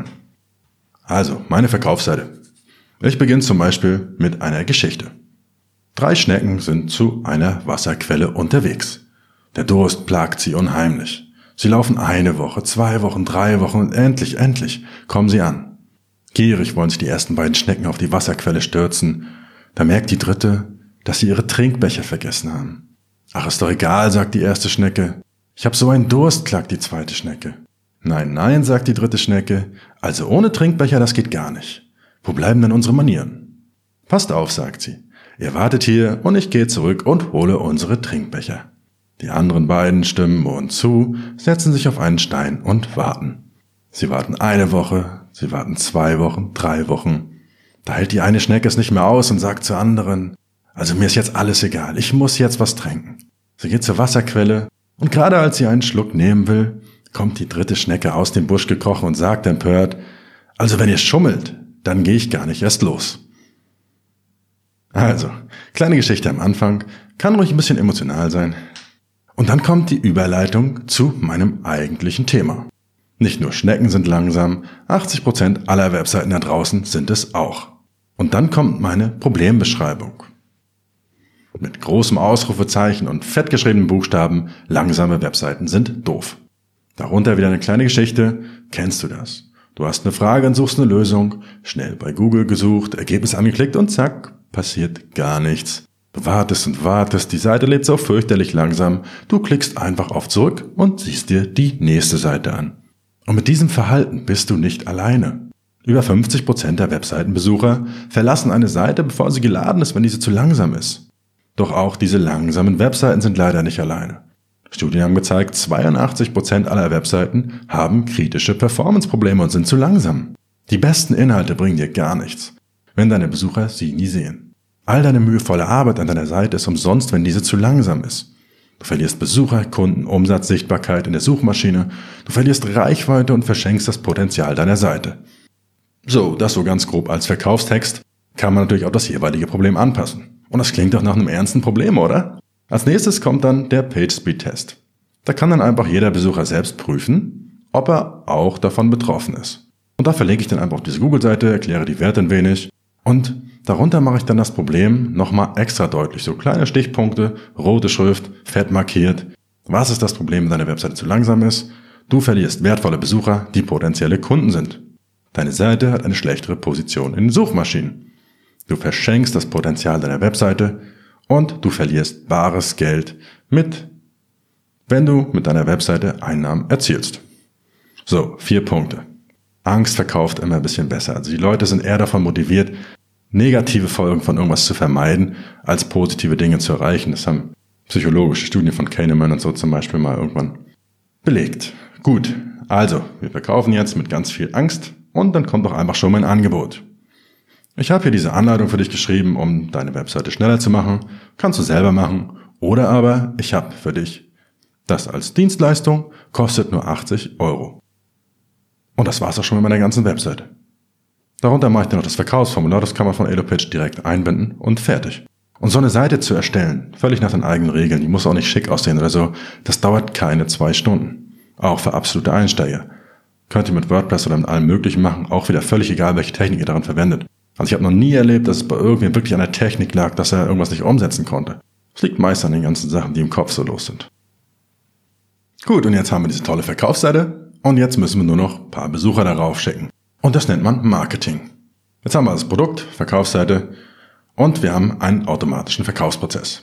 Also, meine Verkaufsseite. Ich beginne zum Beispiel mit einer Geschichte. Drei Schnecken sind zu einer Wasserquelle unterwegs. Der Durst plagt sie unheimlich. Sie laufen eine Woche, zwei Wochen, drei Wochen und endlich, endlich kommen sie an. Gierig wollen sich die ersten beiden Schnecken auf die Wasserquelle stürzen. Da merkt die dritte, dass sie ihre Trinkbecher vergessen haben. Ach, ist doch egal, sagt die erste Schnecke. Ich habe so einen Durst, klagt die zweite Schnecke. Nein, nein, sagt die dritte Schnecke. Also ohne Trinkbecher, das geht gar nicht. Wo bleiben denn unsere Manieren? Passt auf, sagt sie. Ihr wartet hier und ich gehe zurück und hole unsere Trinkbecher. Die anderen beiden stimmen Mund zu, setzen sich auf einen Stein und warten. Sie warten eine Woche, sie warten zwei Wochen, drei Wochen. Da hält die eine Schnecke es nicht mehr aus und sagt zur anderen, also mir ist jetzt alles egal, ich muss jetzt was trinken. Sie geht zur Wasserquelle und gerade als sie einen Schluck nehmen will, kommt die dritte Schnecke aus dem Busch gekrochen und sagt empört, also wenn ihr schummelt, dann gehe ich gar nicht erst los. Also, kleine Geschichte am Anfang, kann ruhig ein bisschen emotional sein. Und dann kommt die Überleitung zu meinem eigentlichen Thema. Nicht nur Schnecken sind langsam, achtzig Prozent aller Webseiten da draußen sind es auch. Und dann kommt meine Problembeschreibung. Mit großem Ausrufezeichen und fettgeschriebenen Buchstaben, langsame Webseiten sind doof. Darunter wieder eine kleine Geschichte, kennst du das? Du hast eine Frage und suchst eine Lösung, schnell bei Google gesucht, Ergebnis angeklickt und zack, passiert gar nichts. Du wartest und wartest, die Seite lädt so fürchterlich langsam, du klickst einfach auf Zurück und siehst dir die nächste Seite an. Und mit diesem Verhalten bist du nicht alleine. Über fünfzig Prozent der Webseitenbesucher verlassen eine Seite, bevor sie geladen ist, wenn diese zu langsam ist. Doch auch diese langsamen Webseiten sind leider nicht alleine. Studien haben gezeigt, zweiundachtzig Prozent aller Webseiten haben kritische Performance-Probleme und sind zu langsam. Die besten Inhalte bringen dir gar nichts, wenn deine Besucher sie nie sehen. All deine mühevolle Arbeit an deiner Seite ist umsonst, wenn diese zu langsam ist. Du verlierst Besucher, Kunden, Umsatz, Sichtbarkeit in der Suchmaschine, du verlierst Reichweite und verschenkst das Potenzial deiner Seite. So, das so ganz grob als Verkaufstext, kann man natürlich auch das jeweilige Problem anpassen. Und das klingt doch nach einem ernsten Problem, oder? Als nächstes kommt dann der PageSpeed-Test. Da kann dann einfach jeder Besucher selbst prüfen, ob er auch davon betroffen ist. Und da verlinke ich dann einfach auf diese Google-Seite, erkläre die Werte ein wenig und darunter mache ich dann das Problem nochmal extra deutlich. So kleine Stichpunkte, rote Schrift, fett markiert. Was ist das Problem, wenn deine Webseite zu langsam ist? Du verlierst wertvolle Besucher, die potenzielle Kunden sind. Deine Seite hat eine schlechtere Position in den Suchmaschinen. Du verschenkst das Potenzial deiner Webseite und du verlierst bares Geld mit, wenn du mit deiner Webseite Einnahmen erzielst. So, vier Punkte. Angst verkauft immer ein bisschen besser. Also die Leute sind eher davon motiviert, negative Folgen von irgendwas zu vermeiden, als positive Dinge zu erreichen. Das haben psychologische Studien von Kahneman und so zum Beispiel mal irgendwann belegt. Gut, also, wir verkaufen jetzt mit ganz viel Angst und dann kommt doch einfach schon mein Angebot. Ich habe hier diese Anleitung für dich geschrieben, um deine Webseite schneller zu machen. Kannst du selber machen. Oder aber ich habe für dich das als Dienstleistung, kostet nur achtzig Euro. Und das war's auch schon mit meiner ganzen Webseite. Darunter mache ich dann noch das Verkaufsformular, das kann man von Elopage direkt einbinden und fertig. Und so eine Seite zu erstellen, völlig nach den eigenen Regeln, die muss auch nicht schick aussehen oder so, das dauert keine zwei Stunden. Auch für absolute Einsteiger. Könnt ihr mit WordPress oder mit allem Möglichen machen, auch wieder völlig egal, welche Technik ihr daran verwendet. Also ich habe noch nie erlebt, dass es bei irgendwem wirklich an der Technik lag, dass er irgendwas nicht umsetzen konnte. Es liegt meist an den ganzen Sachen, die im Kopf so los sind. Gut, und jetzt haben wir diese tolle Verkaufsseite und jetzt müssen wir nur noch ein paar Besucher darauf schicken. Und das nennt man Marketing. Jetzt haben wir das Produkt, Verkaufsseite und wir haben einen automatischen Verkaufsprozess.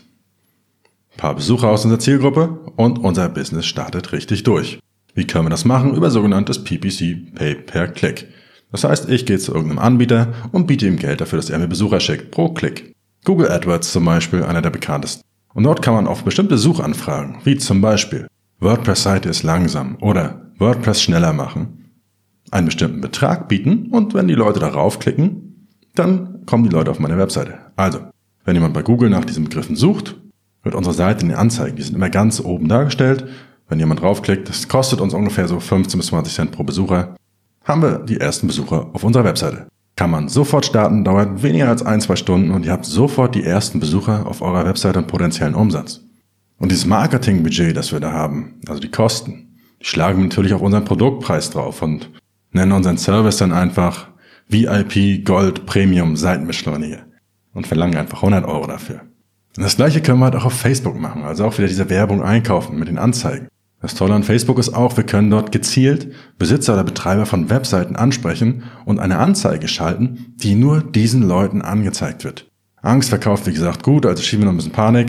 Ein paar Besucher aus unserer Zielgruppe und unser Business startet richtig durch. Wie können wir das machen? Über sogenanntes P P C, Pay per Click. Das heißt, ich gehe zu irgendeinem Anbieter und biete ihm Geld dafür, dass er mir Besucher schickt, pro Klick. Google AdWords zum Beispiel, einer der bekanntesten. Und dort kann man auf bestimmte Suchanfragen, wie zum Beispiel WordPress-Seite ist langsam oder WordPress schneller machen, einen bestimmten Betrag bieten und wenn die Leute darauf klicken, dann kommen die Leute auf meine Webseite. Also, wenn jemand bei Google nach diesen Begriffen sucht, wird unsere Seite in den Anzeigen, die sind immer ganz oben dargestellt. Wenn jemand draufklickt, das kostet uns ungefähr so fünfzehn bis zwanzig Cent pro Besucher, haben wir die ersten Besucher auf unserer Webseite. Kann man sofort starten, dauert weniger als ein, zwei Stunden und ihr habt sofort die ersten Besucher auf eurer Webseite und potenziellen Umsatz. Und dieses Marketingbudget, das wir da haben, also die Kosten, die schlagen wir natürlich auf unseren Produktpreis drauf und nennen unseren Service dann einfach V I P Gold Premium Seitenbeschleuniger und verlangen einfach hundert Euro dafür. Und das gleiche können wir halt auch auf Facebook machen, also auch wieder diese Werbung einkaufen mit den Anzeigen. Das Tolle an Facebook ist auch, wir können dort gezielt Besitzer oder Betreiber von Webseiten ansprechen und eine Anzeige schalten, die nur diesen Leuten angezeigt wird. Angst verkauft, wie gesagt, gut, also schieben wir noch ein bisschen Panik.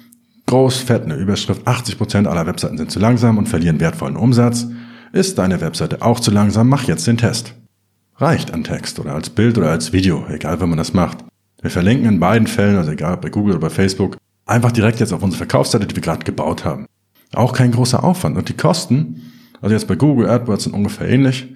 Groß, fett, eine Überschrift, achtzig Prozent aller Webseiten sind zu langsam und verlieren wertvollen Umsatz. Ist deine Webseite auch zu langsam, mach jetzt den Test. Reicht an Text oder als Bild oder als Video, egal wie man das macht. Wir verlinken in beiden Fällen, also egal ob bei Google oder bei Facebook, einfach direkt jetzt auf unsere Verkaufsseite, die wir gerade gebaut haben. Auch kein großer Aufwand. Und die Kosten, also jetzt bei Google AdWords sind ungefähr ähnlich.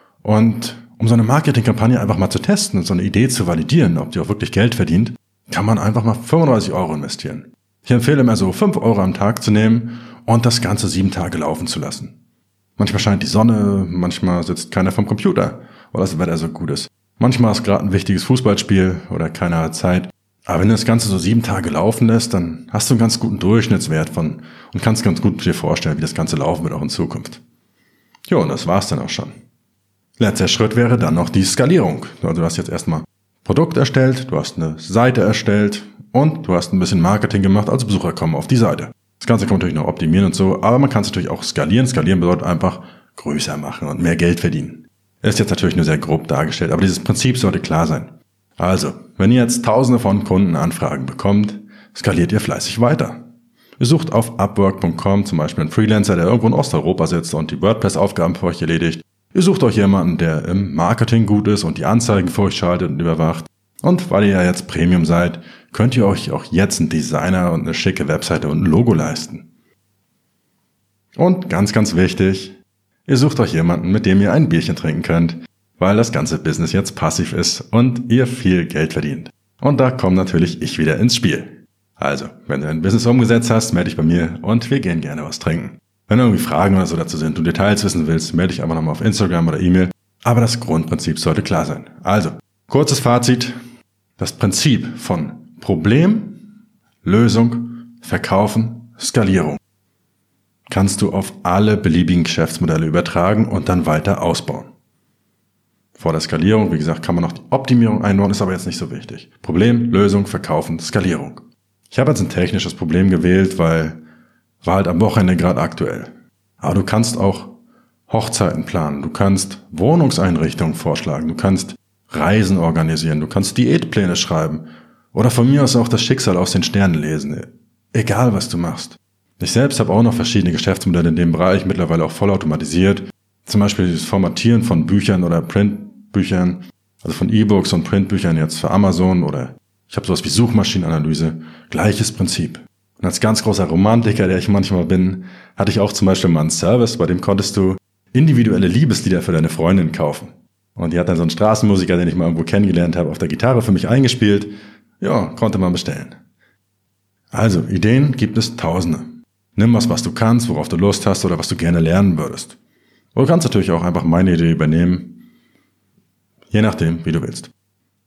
Und um so eine Marketingkampagne einfach mal zu testen und so eine Idee zu validieren, ob die auch wirklich Geld verdient, kann man einfach mal fünfunddreißig Euro investieren. Ich empfehle immer so fünf Euro am Tag zu nehmen und das Ganze sieben Tage laufen zu lassen. Manchmal scheint die Sonne, manchmal sitzt keiner vom Computer, weil das Wetter so gut ist. Manchmal ist gerade ein wichtiges Fußballspiel oder keiner hat Zeit. Aber wenn du das Ganze so sieben Tage laufen lässt, dann hast du einen ganz guten Durchschnittswert von und kannst ganz gut dir vorstellen, wie das Ganze laufen wird auch in Zukunft. Jo, und das war's dann auch schon. Letzter Schritt wäre dann noch die Skalierung. Also du hast jetzt erstmal Produkt erstellt, du hast eine Seite erstellt und du hast ein bisschen Marketing gemacht, also Besucher kommen auf die Seite. Das Ganze kann man natürlich noch optimieren und so, aber man kann es natürlich auch skalieren. Skalieren bedeutet einfach größer machen und mehr Geld verdienen. Ist jetzt natürlich nur sehr grob dargestellt, aber dieses Prinzip sollte klar sein. Also, wenn ihr jetzt tausende von Kundenanfragen bekommt, skaliert ihr fleißig weiter. Ihr sucht auf Upwork punkt com zum Beispiel einen Freelancer, der irgendwo in Osteuropa sitzt und die WordPress-Aufgaben für euch erledigt. Ihr sucht euch jemanden, der im Marketing gut ist und die Anzeigen für euch schaltet und überwacht. Und weil ihr ja jetzt Premium seid, könnt ihr euch auch jetzt einen Designer und eine schicke Webseite und ein Logo leisten. Und ganz, ganz wichtig, ihr sucht euch jemanden, mit dem ihr ein Bierchen trinken könnt, weil das ganze Business jetzt passiv ist und ihr viel Geld verdient. Und da komme natürlich ich wieder ins Spiel. Also, wenn du ein Business umgesetzt hast, melde dich bei mir und wir gehen gerne was trinken. Wenn irgendwie Fragen oder so dazu sind, du Details wissen willst, melde dich einfach nochmal auf Instagram oder E-Mail. Aber das Grundprinzip sollte klar sein. Also, kurzes Fazit. Das Prinzip von Problem, Lösung, Verkaufen, Skalierung kannst du auf alle beliebigen Geschäftsmodelle übertragen und dann weiter ausbauen. Vor der Skalierung, wie gesagt, kann man noch die Optimierung einbauen, ist aber jetzt nicht so wichtig. Problem, Lösung, Verkaufen, Skalierung. Ich habe jetzt ein technisches Problem gewählt, weil war halt am Wochenende gerade aktuell. Aber du kannst auch Hochzeiten planen, du kannst Wohnungseinrichtungen vorschlagen, du kannst Reisen organisieren, du kannst Diätpläne schreiben oder von mir aus auch das Schicksal aus den Sternen lesen. Egal, was du machst. Ich selbst habe auch noch verschiedene Geschäftsmodelle in dem Bereich, mittlerweile auch vollautomatisiert. Zum Beispiel das Formatieren von Büchern oder Printbüchern, also von E-Books und Printbüchern jetzt für Amazon oder ich habe sowas wie Suchmaschinenanalyse. Gleiches Prinzip. Und als ganz großer Romantiker, der ich manchmal bin, hatte ich auch zum Beispiel mal einen Service, bei dem konntest du individuelle Liebeslieder für deine Freundin kaufen. Und die hat dann so einen Straßenmusiker, den ich mal irgendwo kennengelernt habe, auf der Gitarre für mich eingespielt. Ja, konnte man bestellen. Also, Ideen gibt es tausende. Nimm was, was du kannst, worauf du Lust hast oder was du gerne lernen würdest. Oder du kannst natürlich auch einfach meine Idee übernehmen. Je nachdem, wie du willst.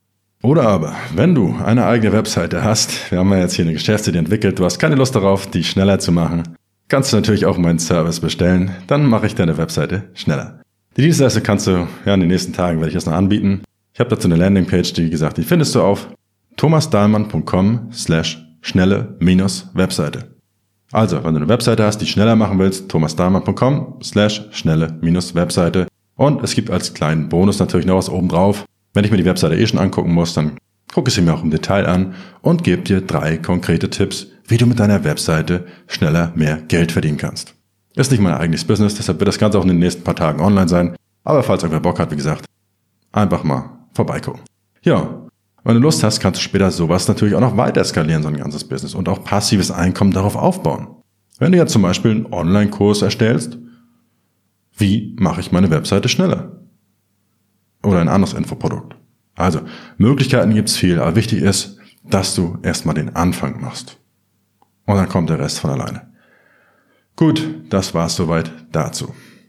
Oder aber, wenn du eine eigene Webseite hast, wir haben ja jetzt hier eine Geschäftsidee entwickelt, du hast keine Lust darauf, die schneller zu machen, kannst du natürlich auch meinen Service bestellen, dann mache ich deine Webseite schneller. Die Dienstleistung kannst du, ja in den nächsten Tagen werde ich das noch anbieten. Ich habe dazu eine Landingpage, die wie gesagt, die findest du auf thomasdahlmann.com slash schnelle minus Webseite. Also, wenn du eine Webseite hast, die schneller machen willst, thomasdahlmann.com slash schnelle minus Webseite. Und es gibt als kleinen Bonus natürlich noch was oben drauf. Wenn ich mir die Webseite eh schon angucken muss, dann gucke ich sie mir auch im Detail an und gebe dir drei konkrete Tipps, wie du mit deiner Webseite schneller mehr Geld verdienen kannst. Ist nicht mein eigenes Business, deshalb wird das Ganze auch in den nächsten paar Tagen online sein. Aber falls irgendwer Bock hat, wie gesagt, einfach mal vorbeigucken. Ja, wenn du Lust hast, kannst du später sowas natürlich auch noch weiter skalieren, so ein ganzes Business und auch passives Einkommen darauf aufbauen. Wenn du jetzt zum Beispiel einen Online-Kurs erstellst, wie mache ich meine Webseite schneller? Oder ein anderes Infoprodukt. Also, Möglichkeiten gibt's viel, aber wichtig ist, dass du erstmal den Anfang machst. Und dann kommt der Rest von alleine. Gut, das war's soweit dazu.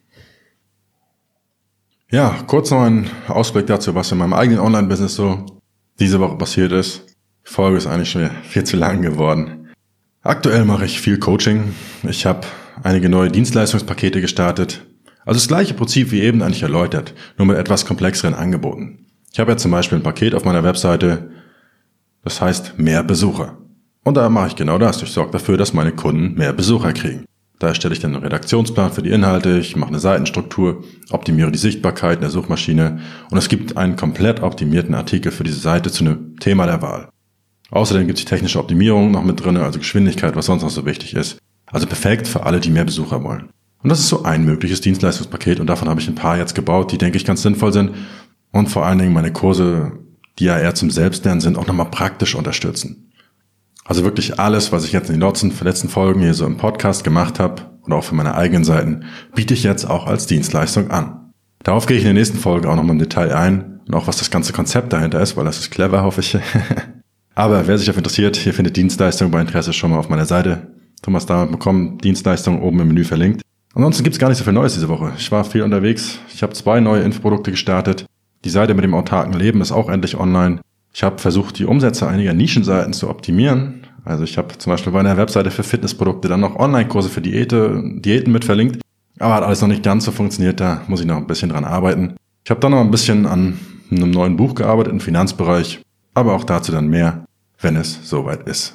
Ja, kurz noch ein Ausblick dazu, was in meinem eigenen Online-Business so diese Woche passiert ist. Die Folge ist eigentlich schon viel zu lang geworden. Aktuell mache ich viel Coaching. Ich habe einige neue Dienstleistungspakete gestartet. Also das gleiche Prinzip wie eben eigentlich erläutert, nur mit etwas komplexeren Angeboten. Ich habe ja zum Beispiel ein Paket auf meiner Webseite, das heißt mehr Besucher. Und da mache ich genau das. Ich sorge dafür, dass meine Kunden mehr Besucher kriegen. Da erstelle ich dann einen Redaktionsplan für die Inhalte, ich mache eine Seitenstruktur, optimiere die Sichtbarkeit in der Suchmaschine und es gibt einen komplett optimierten Artikel für diese Seite zu einem Thema der Wahl. Außerdem gibt es die technische Optimierung noch mit drin, also Geschwindigkeit, was sonst noch so wichtig ist. Also perfekt für alle, die mehr Besucher wollen. Und das ist so ein mögliches Dienstleistungspaket und davon habe ich ein paar jetzt gebaut, die denke ich ganz sinnvoll sind und vor allen Dingen meine Kurse, die ja eher zum Selbstlernen sind, auch nochmal praktisch unterstützen. Also wirklich alles, was ich jetzt in den letzten, letzten Folgen hier so im Podcast gemacht habe und auch für meine eigenen Seiten, biete ich jetzt auch als Dienstleistung an. Darauf gehe ich in der nächsten Folge auch nochmal im Detail ein und auch was das ganze Konzept dahinter ist, weil das ist clever, hoffe ich. Aber wer sich dafür interessiert, hier findet Dienstleistung bei Interesse schon mal auf meiner Seite. Thomas Dahlmann punkt com, Dienstleistung oben im Menü verlinkt. Ansonsten gibt's gar nicht so viel Neues diese Woche. Ich war viel unterwegs. Ich habe zwei neue Infoprodukte gestartet. Die Seite mit dem autarken Leben ist auch endlich online. Ich habe versucht, die Umsätze einiger Nischenseiten zu optimieren. Also ich habe zum Beispiel bei einer Webseite für Fitnessprodukte dann noch Online-Kurse für Diäte, Diäten mit verlinkt. Aber hat alles noch nicht ganz so funktioniert. Da muss ich noch ein bisschen dran arbeiten. Ich habe dann noch ein bisschen an einem neuen Buch gearbeitet im Finanzbereich. Aber auch dazu dann mehr, wenn es soweit ist.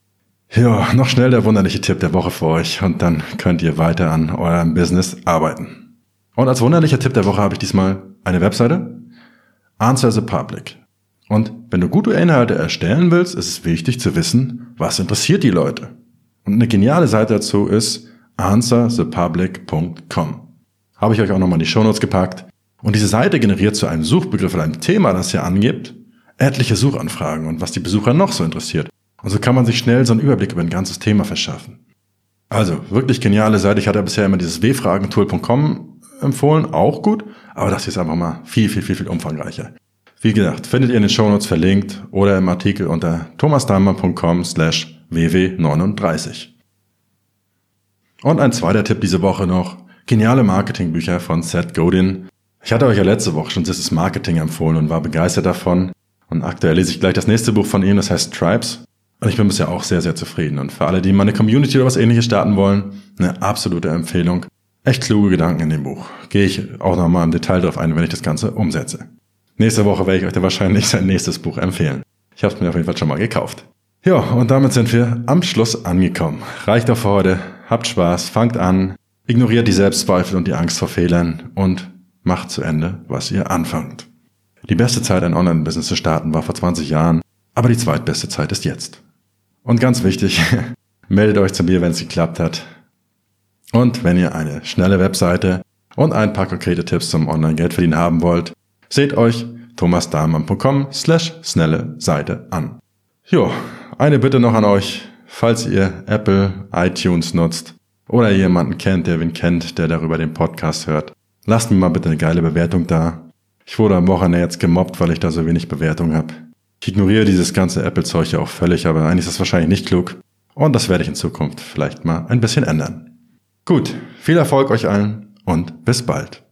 Ja, noch schnell der wunderliche Tipp der Woche für euch und dann könnt ihr weiter an eurem Business arbeiten. Und als wunderlicher Tipp der Woche habe ich diesmal eine Webseite, Answer the Public. Und wenn du gute Inhalte erstellen willst, ist es wichtig zu wissen, was interessiert die Leute. Und eine geniale Seite dazu ist answer the public punkt com. Habe ich euch auch nochmal in die Shownotes gepackt. Und diese Seite generiert zu einem Suchbegriff oder einem Thema, das ihr angibt, etliche Suchanfragen und was die Besucher noch so interessiert. Und so kann man sich schnell so einen Überblick über ein ganzes Thema verschaffen. Also, wirklich geniale Seite. Ich hatte ja bisher immer dieses w fragen tool punkt com empfohlen, auch gut, aber das hier ist einfach mal viel, viel, viel, viel umfangreicher. Wie gesagt, findet ihr in den Shownotes verlinkt oder im Artikel unter thomasdahlmann punkt com slash w w neununddreißig. Und ein zweiter Tipp diese Woche noch, geniale Marketingbücher von Seth Godin. Ich hatte euch ja letzte Woche schon dieses Marketing empfohlen und war begeistert davon. Und aktuell lese ich gleich das nächste Buch von ihm, das heißt Tribes. Und ich bin bisher auch sehr, sehr zufrieden. Und für alle, die meine Community oder was Ähnliches starten wollen, eine absolute Empfehlung. Echt kluge Gedanken in dem Buch. Gehe ich auch nochmal im Detail drauf ein, wenn ich das Ganze umsetze. Nächste Woche werde ich euch dann wahrscheinlich sein nächstes Buch empfehlen. Ich habe es mir auf jeden Fall schon mal gekauft. Ja, und damit sind wir am Schluss angekommen. Reicht auch für heute. Habt Spaß, fangt an, ignoriert die Selbstzweifel und die Angst vor Fehlern und macht zu Ende, was ihr anfangt. Die beste Zeit, ein Online-Business zu starten, war vor zwanzig Jahren, aber die zweitbeste Zeit ist jetzt. Und ganz wichtig, meldet euch zu mir, wenn es geklappt hat. Und wenn ihr eine schnelle Webseite und ein paar konkrete Tipps zum Online-Geldverdienen haben wollt, seht euch thomasdahlmann punkt com slash schnelle Seite an. Jo, eine Bitte noch an euch, falls ihr Apple, iTunes nutzt oder jemanden kennt, der wen kennt, der darüber den Podcast hört, lasst mir mal bitte eine geile Bewertung da. Ich wurde am Wochenende jetzt gemobbt, weil ich da so wenig Bewertung habe. Ich ignoriere dieses ganze Apple-Zeug ja auch völlig, aber eigentlich ist das wahrscheinlich nicht klug. Und das werde ich in Zukunft vielleicht mal ein bisschen ändern. Gut, viel Erfolg euch allen und bis bald.